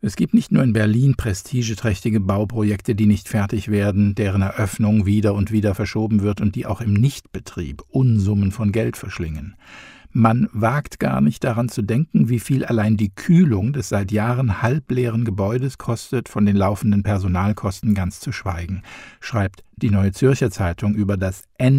Es gibt nicht nur in Berlin prestigeträchtige Bauprojekte, die nicht fertig werden, deren Eröffnung wieder und wieder verschoben wird und die auch im Nichtbetrieb Unsummen von Geld verschlingen. Man wagt gar nicht daran zu denken, wie viel allein die Kühlung des seit Jahren halbleeren Gebäudes kostet, von den laufenden Personalkosten ganz zu schweigen, schreibt die Neue Zürcher Zeitung über das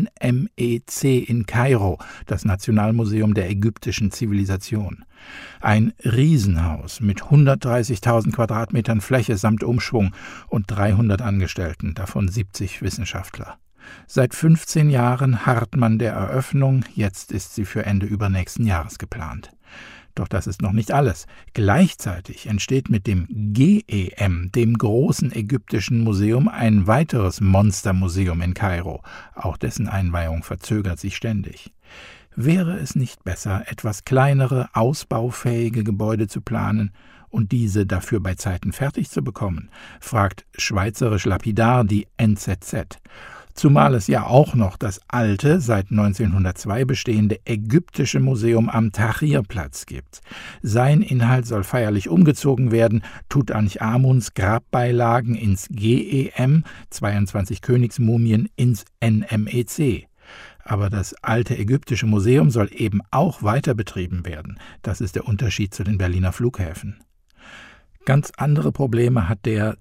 NMEC in Kairo, das Nationalmuseum der ägyptischen Zivilisation. Ein Riesenhaus mit 130.000 Quadratmetern Fläche samt Umschwung und 300 Angestellten, davon 70 Wissenschaftler. Seit 15 Jahren harrt man der Eröffnung, jetzt ist sie für Ende übernächsten Jahres geplant. Doch das ist noch nicht alles. Gleichzeitig entsteht mit dem GEM, dem großen ägyptischen Museum, ein weiteres Monstermuseum in Kairo. Auch dessen Einweihung verzögert sich ständig. Wäre es nicht besser, etwas kleinere, ausbaufähige Gebäude zu planen und diese dafür bei Zeiten fertig zu bekommen, fragt schweizerisch lapidar die NZZ. Zumal es ja auch noch das alte, seit 1902 bestehende Ägyptische Museum am Tahrirplatz gibt. Sein Inhalt soll feierlich umgezogen werden, Tutanchamuns Grabbeilagen ins GEM, 22 Königsmumien ins NMEC. Aber das alte Ägyptische Museum soll eben auch weiter betrieben werden. Das ist der Unterschied zu den Berliner Flughäfen. Ganz andere Probleme hat der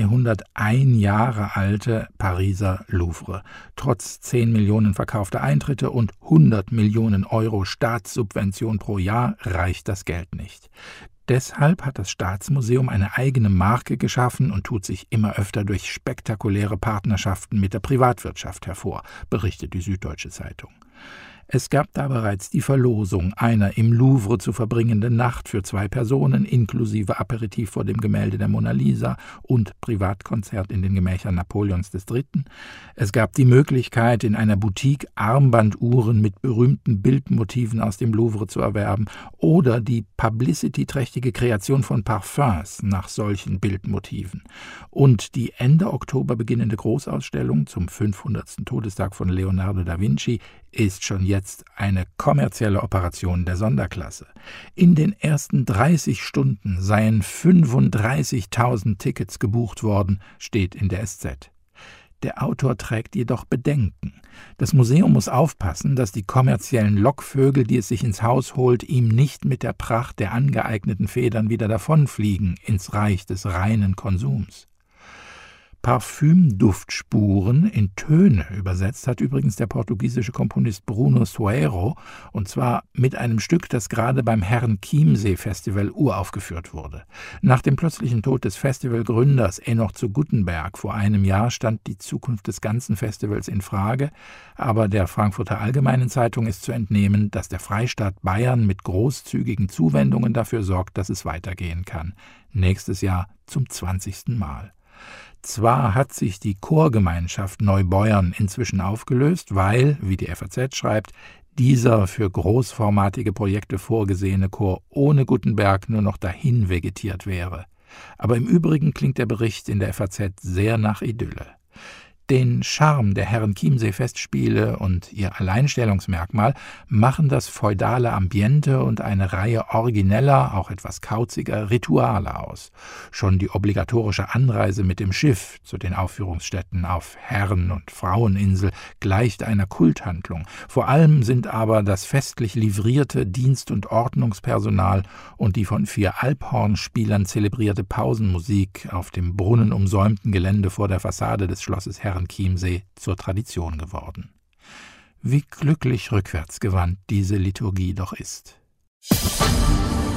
201 Jahre alte Pariser Louvre. Trotz 10 Millionen verkaufter Eintritte und 100 Millionen Euro Staatssubvention pro Jahr reicht das Geld nicht. Deshalb hat das Staatsmuseum eine eigene Marke geschaffen und tut sich immer öfter durch spektakuläre Partnerschaften mit der Privatwirtschaft hervor, berichtet die Süddeutsche Zeitung. Es gab da bereits die Verlosung einer im Louvre zu verbringenden Nacht für 2 Personen, inklusive Aperitif vor dem Gemälde der Mona Lisa und Privatkonzert in den Gemächern Napoleons III. Es gab die Möglichkeit, in einer Boutique Armbanduhren mit berühmten Bildmotiven aus dem Louvre zu erwerben oder die publicity-trächtige Kreation von Parfums nach solchen Bildmotiven. Und die Ende Oktober beginnende Großausstellung zum 500. Todestag von Leonardo da Vinci ist schon jetzt eine kommerzielle Operation der Sonderklasse. In den ersten 30 Stunden seien 35.000 Tickets gebucht worden, steht in der SZ. Der Autor trägt jedoch Bedenken. Das Museum muss aufpassen, dass die kommerziellen Lockvögel, die es sich ins Haus holt, ihm nicht mit der Pracht der angeeigneten Federn wieder davonfliegen ins Reich des reinen Konsums. Parfümduftspuren in Töne übersetzt hat übrigens der portugiesische Komponist Bruno Soeiro, und zwar mit einem Stück, das gerade beim Herrenchiemsee-Festival uraufgeführt wurde. Nach dem plötzlichen Tod des Festivalgründers Enoch zu Guttenberg vor einem Jahr stand die Zukunft des ganzen Festivals in Frage, aber der Frankfurter Allgemeinen Zeitung ist zu entnehmen, dass der Freistaat Bayern mit großzügigen Zuwendungen dafür sorgt, dass es weitergehen kann. Nächstes Jahr zum 20. Mal. Zwar hat sich die Chorgemeinschaft Neubeuern inzwischen aufgelöst, weil, wie die FAZ schreibt, dieser für großformatige Projekte vorgesehene Chor ohne Guttenberg nur noch dahin vegetiert wäre. Aber im Übrigen klingt der Bericht in der FAZ sehr nach Idylle. Den Charme der Herrenchiemsee-Festspiele und ihr Alleinstellungsmerkmal machen das feudale Ambiente und eine Reihe origineller, auch etwas kauziger Rituale aus. Schon die obligatorische Anreise mit dem Schiff zu den Aufführungsstätten auf Herren- und Fraueninsel gleicht einer Kulthandlung. Vor allem sind aber das festlich livrierte Dienst- und Ordnungspersonal und die von 4 Alphornspielern zelebrierte Pausenmusik auf dem brunnenumsäumten Gelände vor der Fassade des Schlosses Herrenchiemsee zur Tradition geworden. Wie glücklich rückwärtsgewandt diese Liturgie doch ist.